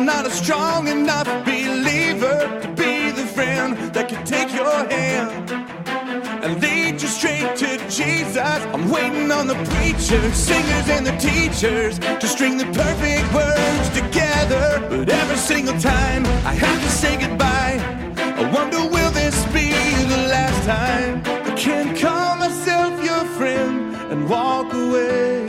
not a strong enough believer to be the friend that can take your hand and lead you straight to Jesus. I'm waiting on the preachers, singers, and the teachers to string the perfect words together. But every single time I have to say goodbye, I wonder, will this be the last time I can call myself your friend and walk away?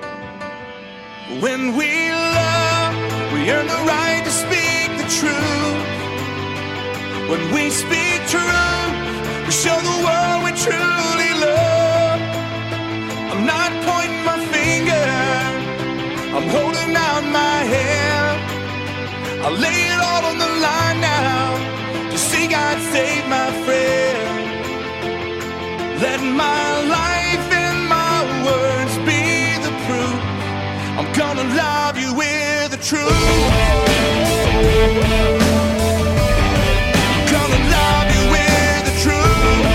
When we love, we earn the right to speak the truth. When we speak truth, we show the world we truly love. I'm not pointing my finger, I'm holding out my hand. I'll lay it all on the line now to see God save my friend. Let my life and my words be the proof. I'm gonna love you with the truth. Gonna love you with the truth.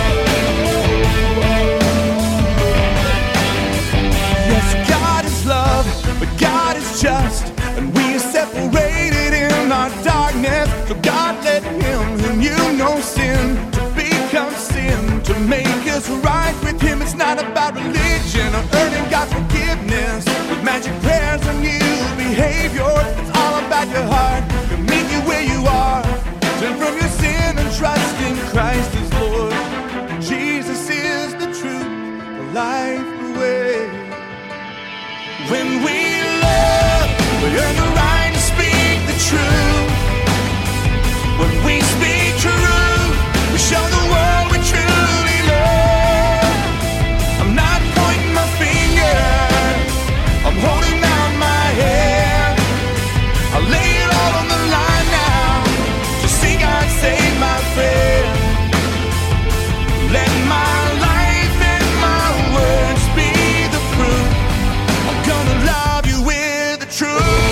Yes, God is love, but God is just, and we are separated in our darkness. So God let him who knew no sin to become sin, to make us right with him. It's not about religion or earning God's forgiveness with magic prayers and new behavior. It's all about your heart, to meet you where you are. Turn from your sin and trust in Christ as Lord. Jesus is the truth, the life, the way. When we love, we earn the right to speak the truth. When we speak truth, we show the world we truly love. I'm not pointing my finger, I'm holding out my hand. I'll lay it all on the line now to see God save my friend. Let my life and my words be the proof. I'm gonna love you with the truth.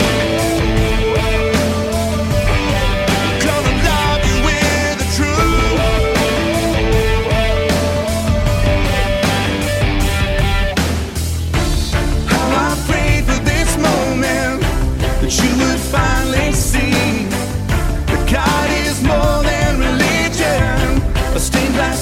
Gonna love you with the truth. How I prayed for this moment, that you would finally see that God is more than religion, a stained glass